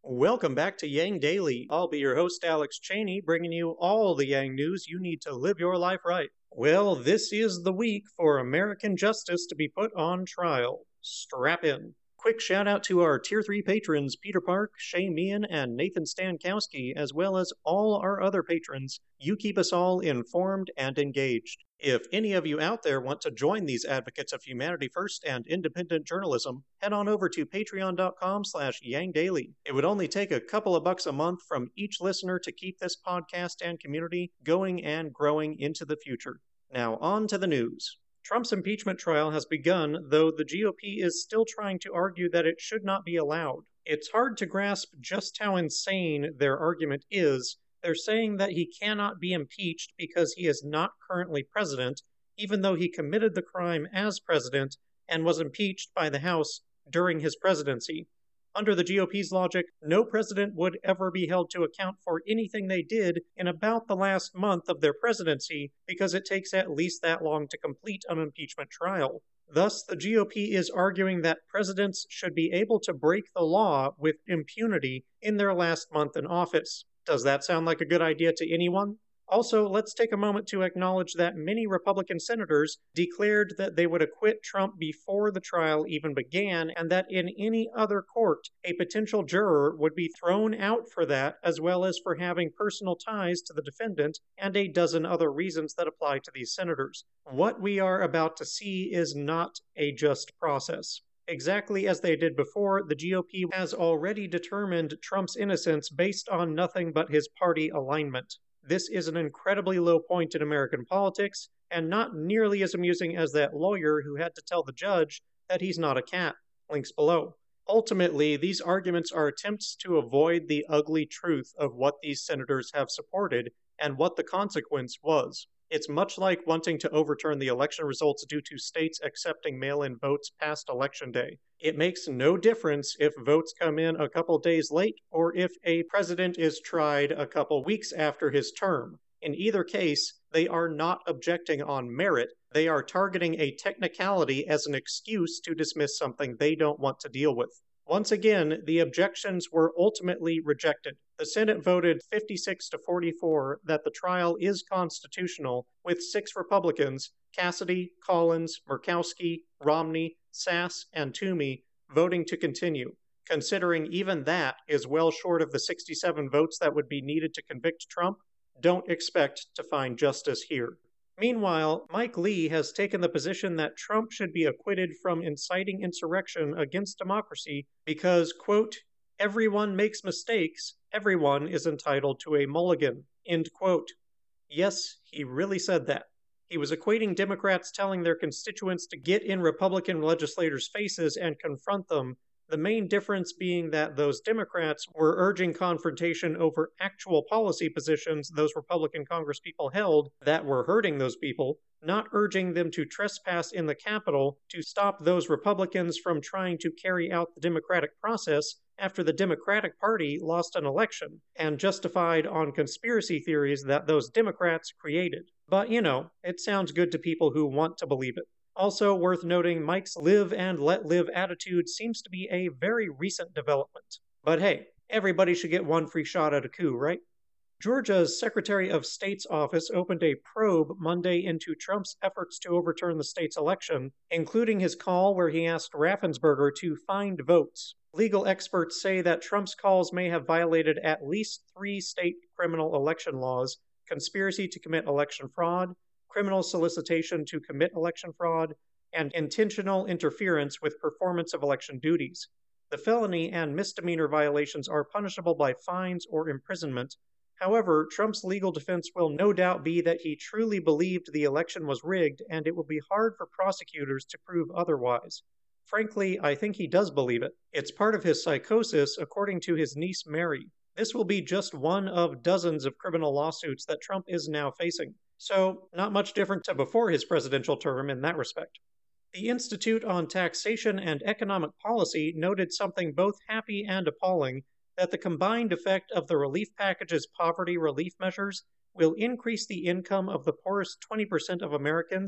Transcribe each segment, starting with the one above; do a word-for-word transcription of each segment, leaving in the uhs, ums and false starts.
Welcome back to Yang Daily. I'll be your host, Alex Cheney, bringing you all the Yang news you need to live your life right. Well, this is the week for American justice to be put on trial. Strap in. Quick shout out to our Tier three patrons, Peter Park, Shay Meehan, and Nathan Stankowski, as well as all our other patrons. You keep us all informed and engaged. If any of you out there want to join these advocates of humanity first and independent journalism, head on over to patreon.com slash yangdaily. It would only take a couple of bucks a month from each listener to keep this podcast and community going and growing into the future. Now on to the news. Trump's impeachment trial has begun, though the G O P is still trying to argue that it should not be allowed. It's hard to grasp just how insane their argument is. They're saying that he cannot be impeached because he is not currently president, even though he committed the crime as president and was impeached by the House during his presidency. Under the G O P's logic, no president would ever be held to account for anything they did in about the last month of their presidency because it takes at least that long to complete an impeachment trial. Thus, the G O P is arguing that presidents should be able to break the law with impunity in their last month in office. Does that sound like a good idea to anyone? Also, let's take a moment to acknowledge that many Republican senators declared that they would acquit Trump before the trial even began, and that in any other court, a potential juror would be thrown out for that, as well as for having personal ties to the defendant, and a dozen other reasons that apply to these senators. What we are about to see is not a just process. Exactly as they did before, the G O P has already determined Trump's innocence based on nothing but his party alignment. This is an incredibly low point in American politics, and not nearly as amusing as that lawyer who had to tell the judge that he's not a cat. Links below. Ultimately, these arguments are attempts to avoid the ugly truth of what these senators have supported and what the consequence was. It's much like wanting to overturn the election results due to states accepting mail-in votes past Election Day. It makes no difference if votes come in a couple days late or if a president is tried a couple weeks after his term. In either case, they are not objecting on merit. They are targeting a technicality as an excuse to dismiss something they don't want to deal with. Once again, the objections were ultimately rejected. The Senate voted fifty-six to forty-four that the trial is constitutional, with six Republicans, Cassidy, Collins, Murkowski, Romney, Sass, and Toomey, voting to continue. Considering even that is well short of the sixty-seven votes that would be needed to convict Trump, don't expect to find justice here. Meanwhile, Mike Lee has taken the position that Trump should be acquitted from inciting insurrection against democracy because, quote, everyone makes mistakes, everyone is entitled to a mulligan, end quote. Yes, he really said that. He was equating Democrats telling their constituents to get in Republican legislators' faces and confront them, the main difference being that those Democrats were urging confrontation over actual policy positions those Republican congresspeople held that were hurting those people, not urging them to trespass in the Capitol to stop those Republicans from trying to carry out the democratic process after the Democratic Party lost an election, and justified on conspiracy theories that those Democrats created. But, you know, it sounds good to people who want to believe it. Also worth noting, Mike's live and let live attitude seems to be a very recent development. But hey, everybody should get one free shot at a coup, right? Georgia's Secretary of State's office opened a probe Monday into Trump's efforts to overturn the state's election, including his call where he asked Raffensperger to find votes. Legal experts say that Trump's calls may have violated at least three state criminal election laws: conspiracy to commit election fraud, criminal solicitation to commit election fraud, and intentional interference with performance of election duties. The felony and misdemeanor violations are punishable by fines or imprisonment. However, Trump's legal defense will no doubt be that he truly believed the election was rigged, and it will be hard for prosecutors to prove otherwise. Frankly, I think he does believe it. It's part of his psychosis, according to his niece Mary. This will be just one of dozens of criminal lawsuits that Trump is now facing. So, not much different to before his presidential term in that respect. The Institute on Taxation and Economic Policy noted something both happy and appalling, that the combined effect of the relief package's poverty relief measures will increase the income of the poorest twenty percent of Americans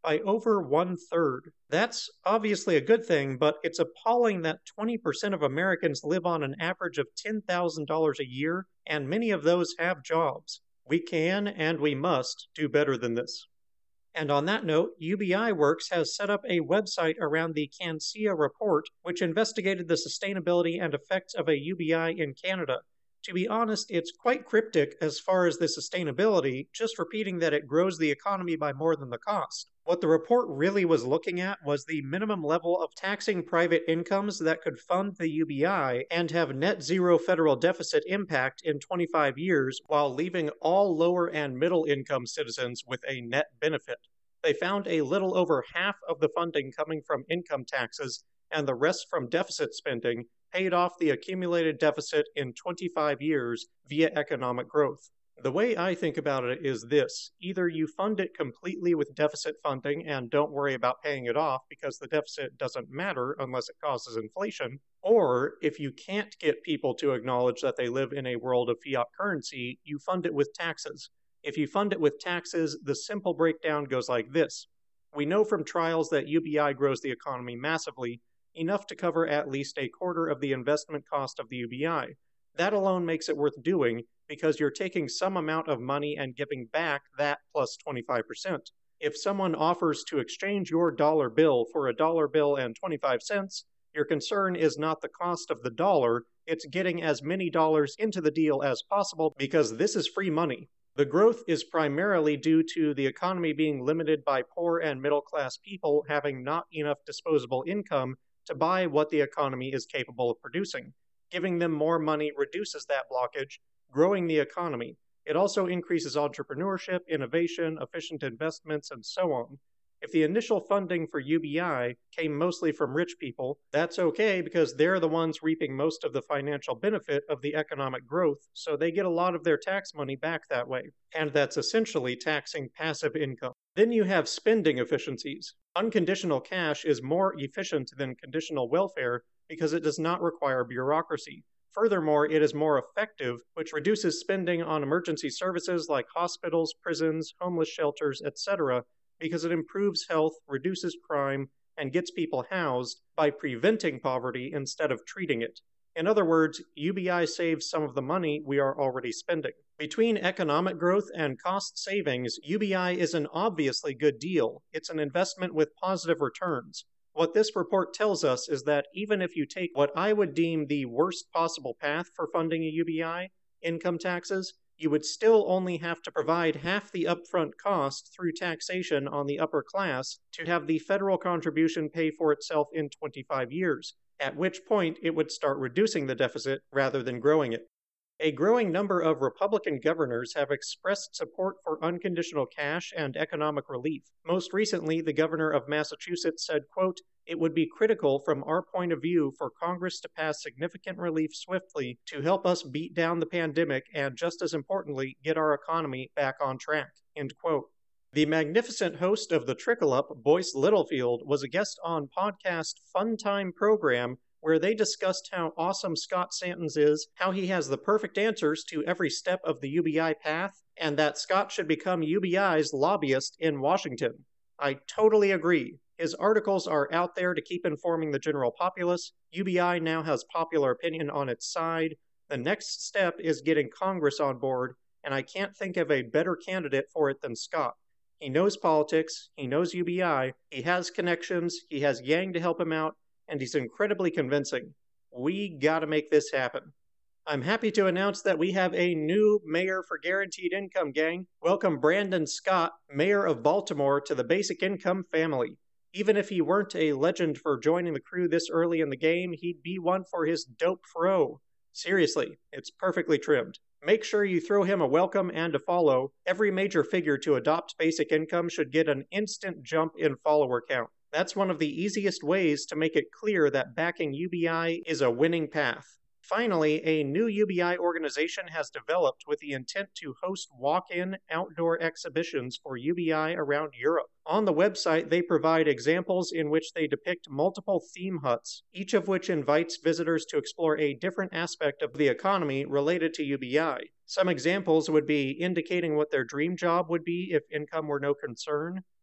by over one third. That's obviously a good thing, but it's appalling that twenty percent of Americans live on an average of ten thousand dollars a year, and many of those have jobs. We can and we must do better than this. And on that note, U B I Works has set up a website around the CanSIA report, which investigated the sustainability and effects of a U B I in Canada. To be honest, it's quite cryptic as far as the sustainability, just repeating that it grows the economy by more than the cost. What the report really was looking at was the minimum level of taxing private incomes that could fund the U B I and have net zero federal deficit impact in twenty-five years, while leaving all lower and middle income citizens with a net benefit. They found a little over half of the funding coming from income taxes and the rest from deficit spending paid off the accumulated deficit in twenty-five years via economic growth. The way I think about it is this: either you fund it completely with deficit funding and don't worry about paying it off because the deficit doesn't matter unless it causes inflation, or if you can't get people to acknowledge that they live in a world of fiat currency, you fund it with taxes. If you fund it with taxes, the simple breakdown goes like this. We know from trials that U B I grows the economy massively, enough to cover at least a quarter of the investment cost of the U B I. That alone makes it worth doing because you're taking some amount of money and giving back that plus twenty-five percent. If someone offers to exchange your dollar bill for a dollar bill and twenty-five cents, your concern is not the cost of the dollar, it's getting as many dollars into the deal as possible because this is free money. The growth is primarily due to the economy being limited by poor and middle-class people having not enough disposable income to buy what the economy is capable of producing. Giving them more money reduces that blockage, growing the economy. It also increases entrepreneurship, innovation, efficient investments, and so on. If the initial funding for U B I came mostly from rich people, that's okay because they're the ones reaping most of the financial benefit of the economic growth, so they get a lot of their tax money back that way. And that's essentially taxing passive income. Then you have spending efficiencies. Unconditional cash is more efficient than conditional welfare because it does not require bureaucracy. Furthermore, it is more effective, which reduces spending on emergency services like hospitals, prisons, homeless shelters, et cetera, because it improves health, reduces crime, and gets people housed by preventing poverty instead of treating it. In other words, U B I saves some of the money we are already spending. Between economic growth and cost savings, U B I is an obviously good deal. It's an investment with positive returns. What this report tells us is that even if you take what I would deem the worst possible path for funding a U B I, income taxes, you would still only have to provide half the upfront cost through taxation on the upper class to have the federal contribution pay for itself in twenty-five years, at which point it would start reducing the deficit rather than growing it. A growing number of Republican governors have expressed support for unconditional cash and economic relief. Most recently, the governor of Massachusetts said, quote, "It would be critical from our point of view for Congress to pass significant relief swiftly to help us beat down the pandemic and, just as importantly, get our economy back on track." End quote. The magnificent host of the Trickle Up, Boyce Littlefield, was a guest on podcast Fun Time Program, where they discussed how awesome Scott Santens is, how he has the perfect answers to every step of the U B I path, and that Scott should become U B I's lobbyist in Washington. I totally agree. His articles are out there to keep informing the general populace. U B I now has popular opinion on its side. The next step is getting Congress on board, and I can't think of a better candidate for it than Scott. He knows politics, he knows U B I, he has connections, he has Yang to help him out, and he's incredibly convincing. We gotta make this happen. I'm happy to announce that we have a new mayor for Guaranteed Income, gang. Welcome Brandon Scott, mayor of Baltimore, to the Basic Income family. Even if he weren't a legend for joining the crew this early in the game, he'd be one for his dope fro. Seriously, it's perfectly trimmed. Make sure you throw him a welcome and a follow. Every major figure to adopt Basic Income should get an instant jump in follower count. That's one of the easiest ways to make it clear that backing U B I is a winning path. Finally, a new U B I organization has developed with the intent to host walk-in outdoor exhibitions for U B I around Europe. On the website, they provide examples in which they depict multiple theme huts, each of which invites visitors to explore a different aspect of the economy related to U B I. Some examples would be indicating what their dream job would be if income were no concern,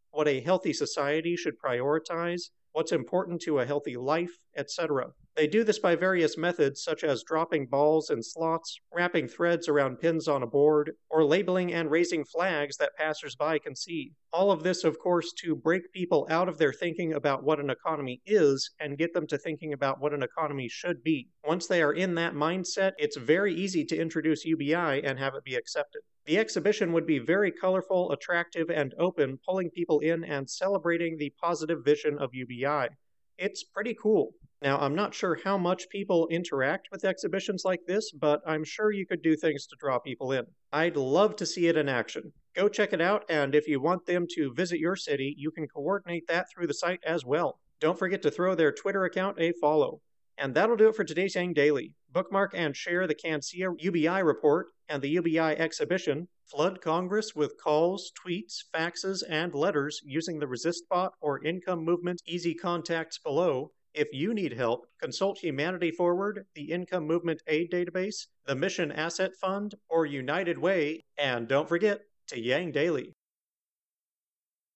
what a healthy society should prioritize, what's important to a healthy life, et cetera. They do this by various methods such as dropping balls in slots, wrapping threads around pins on a board, or labeling and raising flags that passersby can see. All of this, of course, to break people out of their thinking about what an economy is and get them to thinking about what an economy should be. Once they are in that mindset, it's very easy to introduce U B I and have it be accepted. The exhibition would be very colorful, attractive, and open, pulling people in and celebrating the positive vision of U B I. It's pretty cool. Now, I'm not sure how much people interact with exhibitions like this, but I'm sure you could do things to draw people in. I'd love to see it in action. Go check it out, and if you want them to visit your city, you can coordinate that through the site as well. Don't forget to throw their Twitter account a follow. And that'll do it for today's Yang Daily. Bookmark and share the CANCIA U B I report and the U B I exhibition. Flood Congress with calls, tweets, faxes, and letters using the ResistBot or Income Movement Easy Contacts below. If you need help, consult Humanity Forward, the Income Movement Aid Database, the Mission Asset Fund, or United Way, and don't forget to Yang Daily.